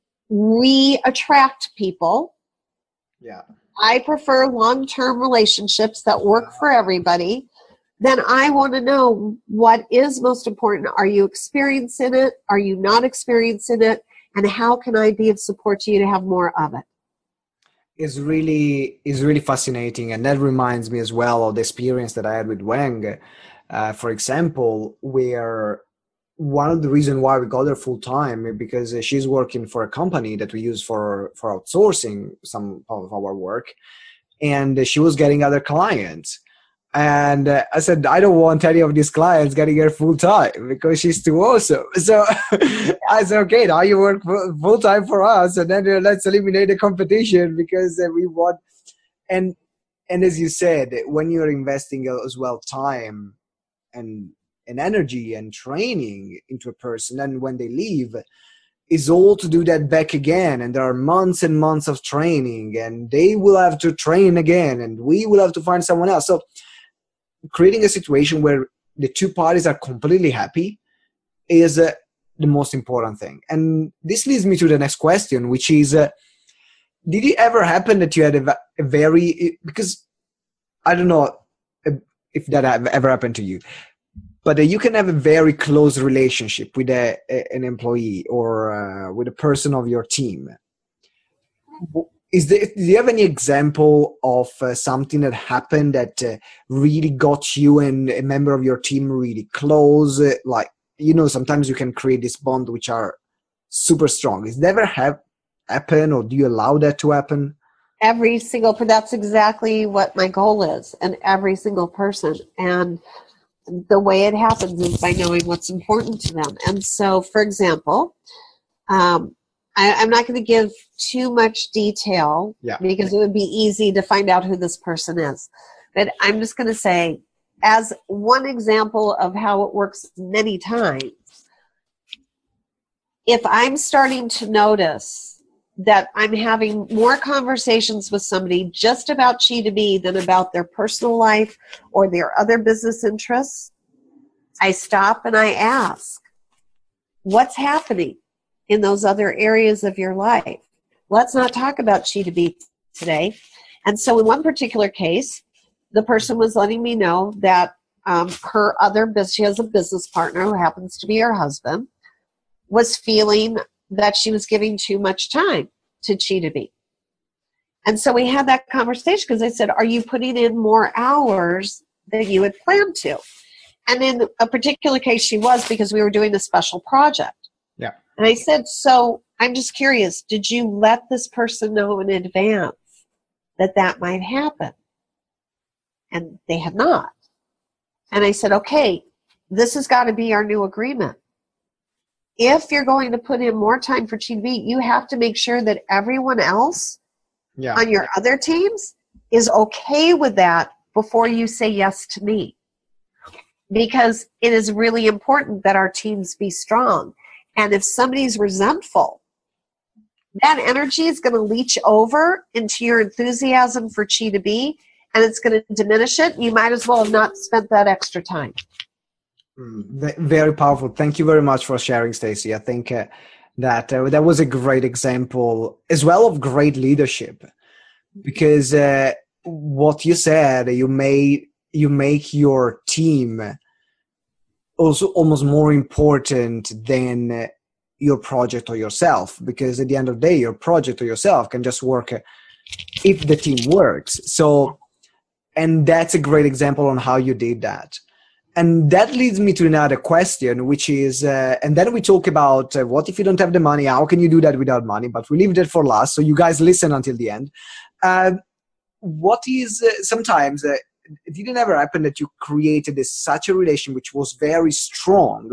re-attract people. Yeah. I prefer long-term relationships that work for everybody. Then I want to know what is most important. Are you experiencing it? Are you not experiencing it? And how can I be of support to you to have more of it? Is really is really fascinating, and that reminds me as well of the experience that I had with Wang. Uh, for example, where one of the reasons why we got her full time because she's working for a company that we use for for outsourcing some of our work, and she was getting other clients. And uh, I said, I don't want any of these clients getting her full time because she's too awesome. So I said, okay, now you work full time for us, and then uh, let's eliminate the competition because uh, we want. And and as you said, when you're investing as well time and and energy and training into a person, and when they leave, is all to do that back again. And there are months and months of training, and they will have to train again, and we will have to find someone else. So creating a situation where the two parties are completely happy is uh, the most important thing. And this leads me to the next question, which is, uh, did it ever happen that you had a, a very, because I don't know if that ever happened to you, but uh, you can have a very close relationship with a, a, an employee or uh, with a person of your team. Is there, do you have any example of uh, something that happened that uh, really got you and a member of your team really close? Uh, like, you know, sometimes you can create this bond which are super strong. Is that ever have happen, or do you allow that to happen? Every single, that's exactly what my goal is, and every single person. And the way it happens is by knowing what's important to them. And so, for example, um, I, I'm not going to give too much detail yeah. because it would be easy to find out who this person is. But I'm just going to say, as one example of how it works many times, if I'm starting to notice that I'm having more conversations with somebody just about Chi to B than about their personal life or their other business interests, I stop and I ask, what's happening in those other areas of your life? Let's not talk about Chi to B today. And so in one particular case, the person was letting me know that um, her other business, she has a business partner who happens to be her husband, was feeling that she was giving too much time to Chi to B. And so we had that conversation because I said, are you putting in more hours than you had planned to? And in a particular case, she was, because we were doing a special project. Yeah. And I said, so I'm just curious, did you let this person know in advance that that might happen? And they had not. And I said, okay, this has got to be our new agreement. If you're going to put in more time for Chi to B, you have to make sure that everyone else yeah. on your other teams is okay with that before you say yes to me. Because it is really important that our teams be strong. And if somebody's resentful, that energy is going to leach over into your enthusiasm for Chi to B, and it's going to diminish it. You might as well have not spent that extra time. Mm, very powerful. Thank you very much for sharing, Stacey. I think uh, that uh, that was a great example as well of great leadership, because uh, what you said, you may you make your team also almost more important than uh, your project or yourself, because at the end of the day, your project or yourself can just work uh, if the team works. So, and that's a great example on how you did that. And that leads me to another question, which is, uh, and then we talk about uh, what if you don't have the money? How can you do that without money? But we leave that for last, so you guys listen until the end. Uh, what is uh, sometimes uh, it didn't ever happen that you created this, such a relation which was very strong,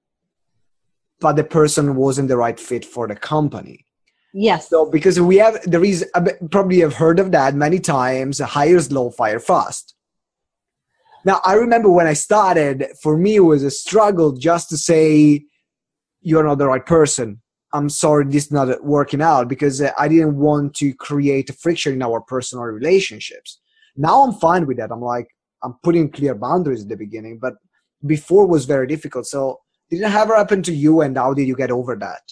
but the person wasn't the right fit for the company? Yes. So because we have, there is, probably have heard of that many times, hire slow, fire fast. Now, I remember when I started, for me, it was a struggle just to say, you're not the right person. I'm sorry, this is not working out, because I didn't want to create a friction in our personal relationships. Now I'm fine with that. I'm like, I'm putting clear boundaries at the beginning, but before was very difficult. So did it ever happen to you, and how did you get over that?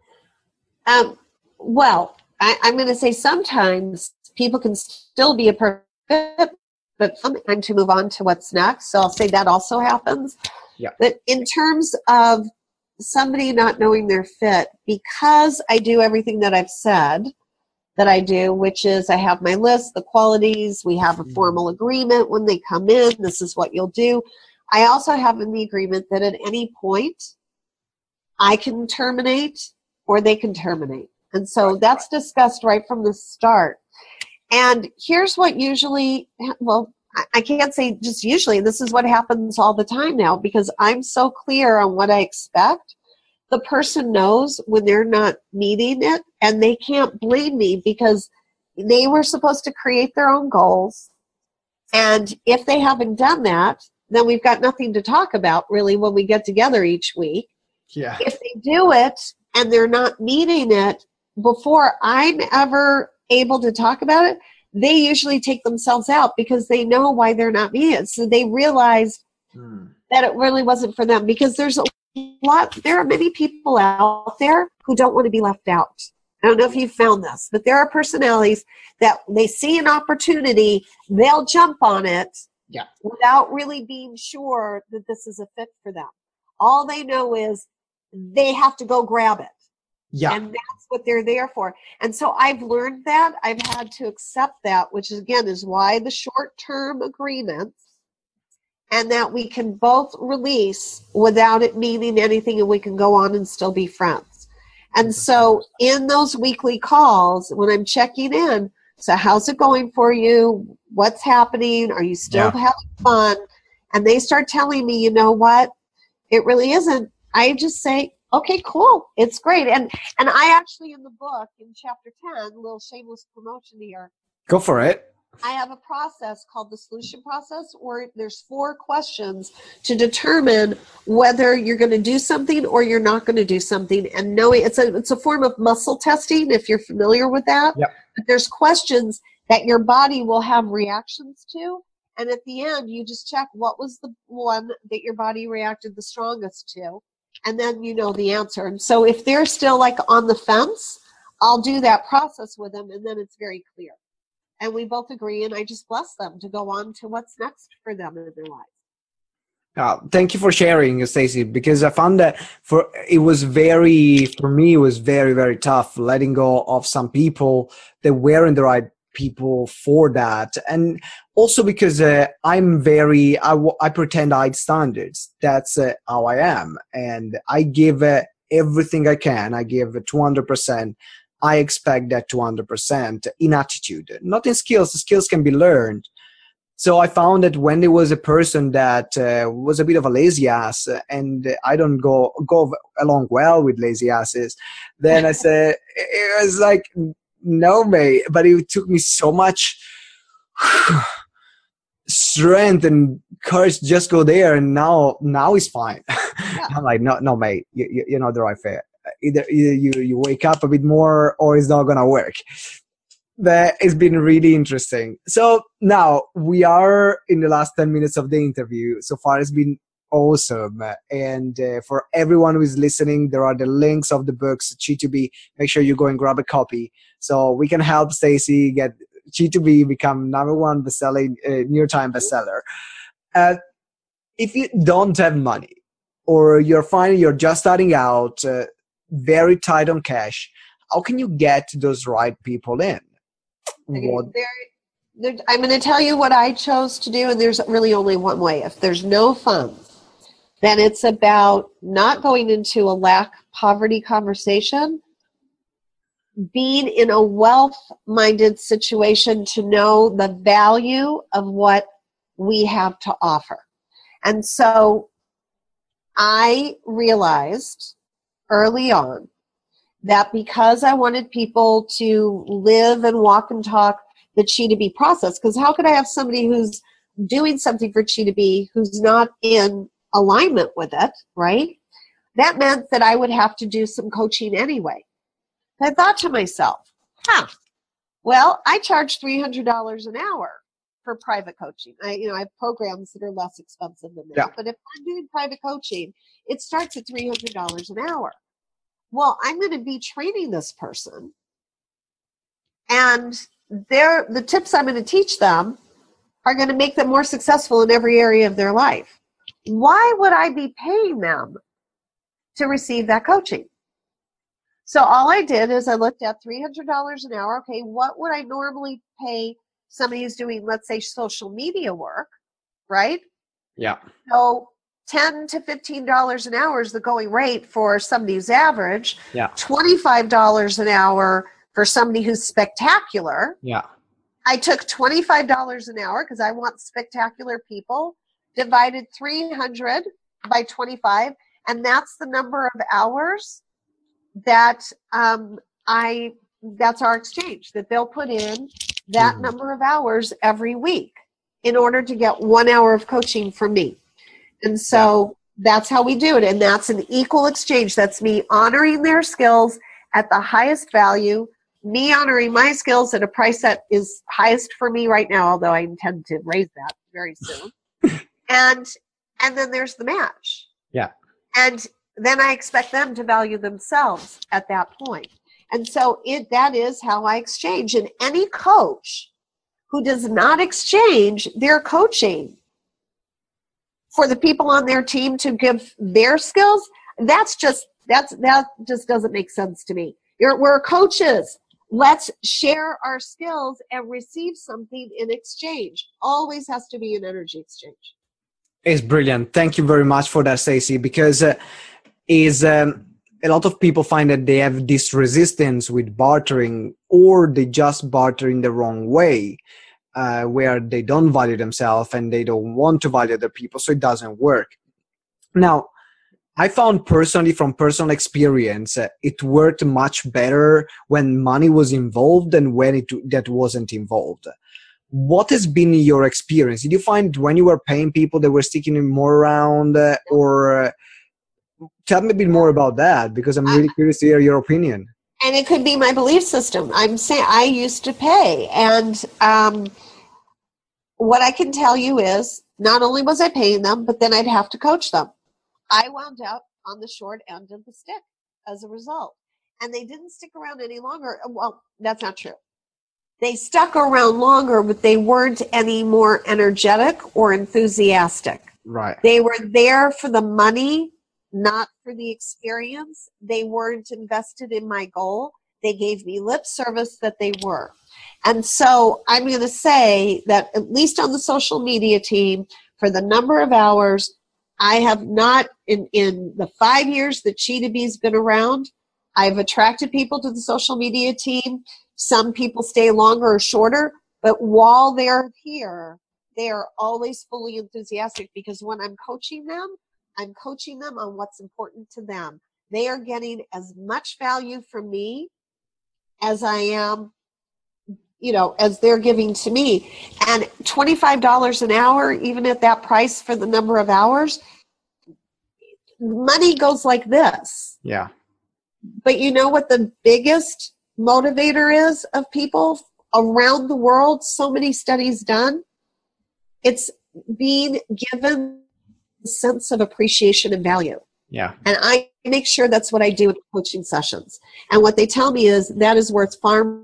Um, well, I, I'm going to say sometimes people can still be a perfect fit, but time to move on to what's next. So I'll say that also happens. Yeah. But in terms of somebody not knowing their fit, because I do everything that I've said that I do, which is I have my list, the qualities, we have a formal agreement when they come in, this is what you'll do. I also have in the agreement that at any point I can terminate or they can terminate. And so that's discussed right from the start. And here's what usually, well, I can't say just usually, this is what happens all the time now, because I'm so clear on what I expect. The person knows when they're not meeting it, and they can't blame me because they were supposed to create their own goals. And if they haven't done that, then we've got nothing to talk about really when we get together each week. Yeah. If they do it and they're not meeting it before I'm ever able to talk about it, they usually take themselves out because they know why they're not meeting it. So they realize hmm. that it really wasn't for them, because there's a lot, there are many people out there who don't want to be left out. I don't know if you've found this, but there are personalities that they see an opportunity, they'll jump on it, Yeah. without really being sure that this is a fit for them. All they know is they have to go grab it. Yeah. And that's what they're there for. And so I've learned that. I've had to accept that, which is, again, is why the short-term agreements, and that we can both release without it meaning anything, and we can go on and still be friends. And so in those weekly calls, when I'm checking in, so how's it going for you? What's happening? Are you still Yeah. having fun? And they start telling me, you know what? It really isn't. I just say, okay, cool. It's great. And and I actually, in the book, in chapter ten, a little shameless promotion here, Go for it. I have a process called the solution process, where there's four questions to determine whether you're going to do something or you're not going to do something. And knowing it's a it's a form of muscle testing, if you're familiar with that. Yep. But there's questions that your body will have reactions to. And at the end, you just check what was the one that your body reacted the strongest to. And then you know the answer. And so if they're still like on the fence, I'll do that process with them, and then it's very clear. And we both agree, and I just bless them to go on to what's next for them in their lives. Uh, thank you for sharing, Stacey, because I found that for it was very, for me, it was very, very tough letting go of some people that weren't the right people for that. And also because uh, I'm very, I, w- I pretend I had standards. That's uh, how I am. And I give uh, everything I can. I give two hundred percent. I expect that two hundred percent in attitude, not in skills. The skills can be learned. So I found that when there was a person that uh, was a bit of a lazy ass, uh, and I don't go go along well with lazy asses, then I said, it was like, no, mate. But it took me so much strength and courage to just go there, and now now it's fine. Yeah. I'm like, no, no, mate, you, you, you're not the right fit. Either, either you, you wake up a bit more, or it's not gonna work. That it's been really interesting. So now we are in the last ten minutes of the interview. So far it's been awesome. And uh, for everyone who is listening, there are the links of the books, Chi two B. Make sure you go and grab a copy so we can help Stacey get Chi two B become number one bestselling, uh, New York Times bestseller. Uh, if you don't have money, or you're finding you're just starting out, uh, very tight on cash, how can you get those right people in? What? There, there, I'm going to tell you what I chose to do, and there's really only one way. If there's no funds, then it's about not going into a lack poverty conversation, being in a wealth-minded situation to know the value of what we have to offer. And so I realized early on that because I wanted people to live and walk and talk the Chi two B process, because how could I have somebody who's doing something for Chi two B who's not in alignment with it, right? That meant that I would have to do some coaching anyway. I thought to myself, huh, well, I charge three hundred dollars an hour for private coaching. I, you know, I have programs that are less expensive than that, Yeah. but if I'm doing private coaching, it starts at three hundred dollars an hour. Well, I'm going to be training this person, and they're, the tips I'm going to teach them are going to make them more successful in every area of their life. Why would I be paying them to receive that coaching? So all I did is I looked at three hundred dollars an hour. Okay, what would I normally pay somebody who's doing, let's say, social media work, right? Yeah. So ten to fifteen dollars an hour is the going rate for somebody who's average. Yeah. twenty-five dollars an hour for somebody who's spectacular. Yeah. I took twenty-five dollars an hour because I want spectacular people, divided three hundred by twenty-five, and that's the number of hours that um, I, that's our exchange, that they'll put in that Mhm. number of hours every week in order to get one hour of coaching from me. And so that's how we do it. And that's an equal exchange. That's me honoring their skills at the highest value, me honoring my skills at a price that is highest for me right now, although I intend to raise that very soon. and and then there's the match. Yeah. And then I expect them to value themselves at that point. And so it that is how I exchange. And any coach who does not exchange their coaching for the people on their team to give their skills, that's just that's that just doesn't make sense to me. You're, we're coaches. Let's share our skills and receive something in exchange. Always has to be an energy exchange. It's brilliant. Thank you very much for that, Stacey, because uh, is um, a lot of people find that they have this resistance with bartering, or they just barter in the wrong way, uh, where they don't value themselves and they don't want to value other people, so it doesn't work. Now, I found personally, from personal experience, uh, it worked much better when money was involved than when it that wasn't involved. What has been your experience? Did you find when you were paying people that were sticking more around, uh, or uh, tell me a bit more about that, because I'm really curious to hear your opinion. And it could be my belief system. I'm saying I used to pay, and um, what I can tell you is not only was I paying them, but then I'd have to coach them. I wound up on the short end of the stick as a result. And they didn't stick around any longer. Well, that's not true. They stuck around longer, but they weren't any more energetic or enthusiastic. Right. They were there for the money, not for the experience. They weren't invested in my goal. They gave me lip service that they were. And so I'm going to say that at least on the social media team, for the number of hours, I have not, in, in the five years that Cheetah Bee's been around, I've attracted people to the social media team. Some people stay longer or shorter, but while they're here, they are always fully enthusiastic, because when I'm coaching them, I'm coaching them on what's important to them. They are getting as much value from me as I am, you know, as they're giving to me. And twenty-five dollars an hour, even at that price for the number of hours, money goes like this. Yeah. But you know what the biggest motivator is of people around the world? So many studies done. It's being given a sense of appreciation and value. Yeah. And I make sure that's what I do in coaching sessions. And what they tell me is that is where it's far.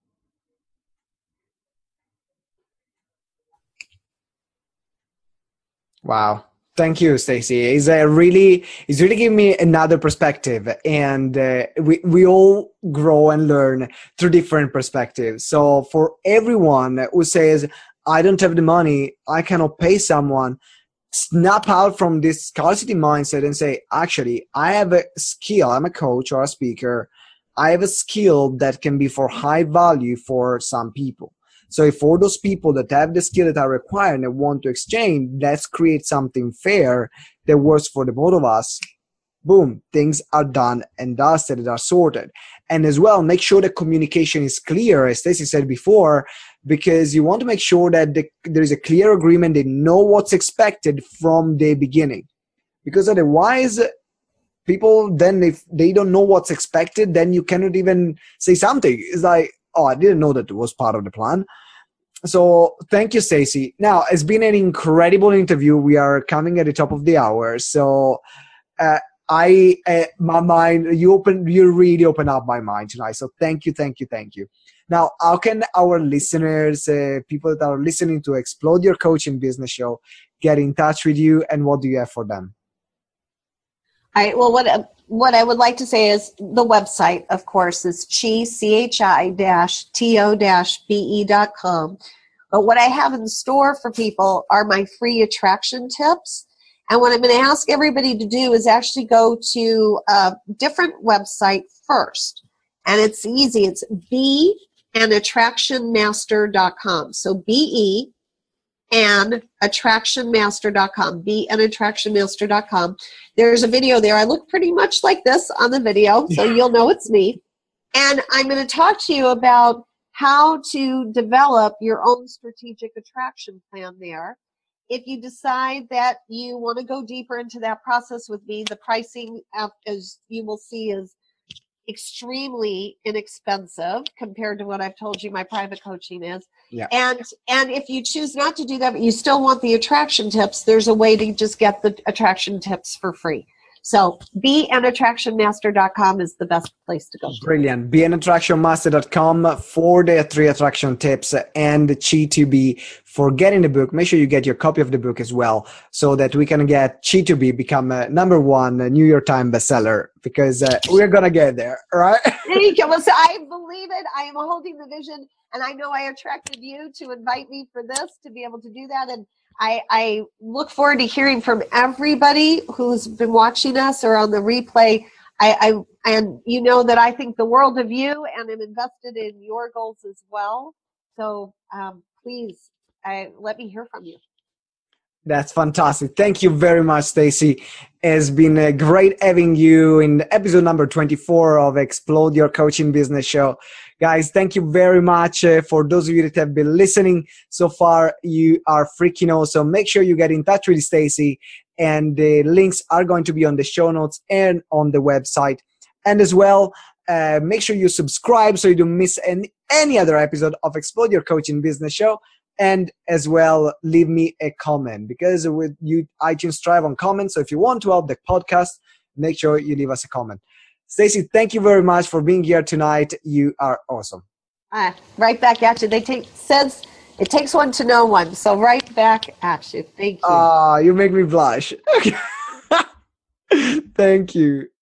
Wow. Thank you, Stacey. It's a really, it's really giving me another perspective, and uh, we we all grow and learn through different perspectives. So for everyone who says, "I don't have the money, I cannot pay someone," snap out from this scarcity mindset and say, "Actually, I have a skill. I'm a coach or a speaker. I have a skill that can be for high value for some people." So if for those people that have the skill that are required and want to exchange, let's create something fair that works for the both of us. Boom, things are done and dusted, and are sorted. And as well, make sure the communication is clear, as Stacey said before, because you want to make sure that the, there is a clear agreement. They know what's expected from the beginning. Because otherwise, people, then if they don't know what's expected, then you cannot even say something. It's like, oh, I didn't know that it was part of the plan. So thank you, Stacey. Now, it's been an incredible interview. We are coming at the top of the hour. So uh, I, uh, my mind, you open, you really open up my mind tonight. So thank you, thank you, thank you. Now, how can our listeners, uh, people that are listening to Explode Your Coaching Business Show, get in touch with you, and what do you have for them? All right. Well, what what I would like to say is the website, of course, is chi, C H I dash T O dash B E dot com. But what I have in store for people are my free attraction tips. And what I'm going to ask everybody to do is actually go to a different website first. And it's easy. It's be an attraction master dot com. So B E and attraction master dot com, be an attraction master dot com. There's a video there. I look pretty much like this on the video, so you'll know it's me. And I'm going to talk to you about how to develop your own strategic attraction plan there. If you decide that you want to go deeper into that process with me, the pricing, as you will see, is extremely inexpensive compared to what I've told you my private coaching is. Yeah. And and if you choose not to do that, but you still want the attraction tips, there's a way to just get the attraction tips for free. So be an attraction master dot com is the best place to go. Brilliant. be an attraction master dot com for the three attraction tips and the Chi two B for getting the book. Make sure you get your copy of the book as well so that we can get Chi two B become a number one New York Times bestseller, because uh, we're going to get there, right? Thank you. Well, so I believe it. I am holding the vision, and I know I attracted you to invite me for this, to be able to do that. And I, I look forward to hearing from everybody who's been watching us or on the replay. I, I and you know that I think the world of you, and am invested in your goals as well. So um, please, I, let me hear from you. That's fantastic. Thank you very much, Stacy. It's been uh, great having you in episode number twenty-four of Explode Your Coaching Business Show. Guys, thank you very much. Uh, for those of you that have been listening so far, you are freaking awesome. Make sure you get in touch with Stacy, and the links are going to be on the show notes and on the website. And as well, uh, make sure you subscribe so you don't miss any, any other episode of Explode Your Coaching Business Show. And as well, leave me a comment, because with you, iTunes thrive on comments. So if you want to help the podcast, make sure you leave us a comment. Stacy, thank you very much for being here tonight. You are awesome. Ah, right back at you. They take says it takes one to know one. So right back at you. Thank you. Ah, uh, you make me blush. Thank you.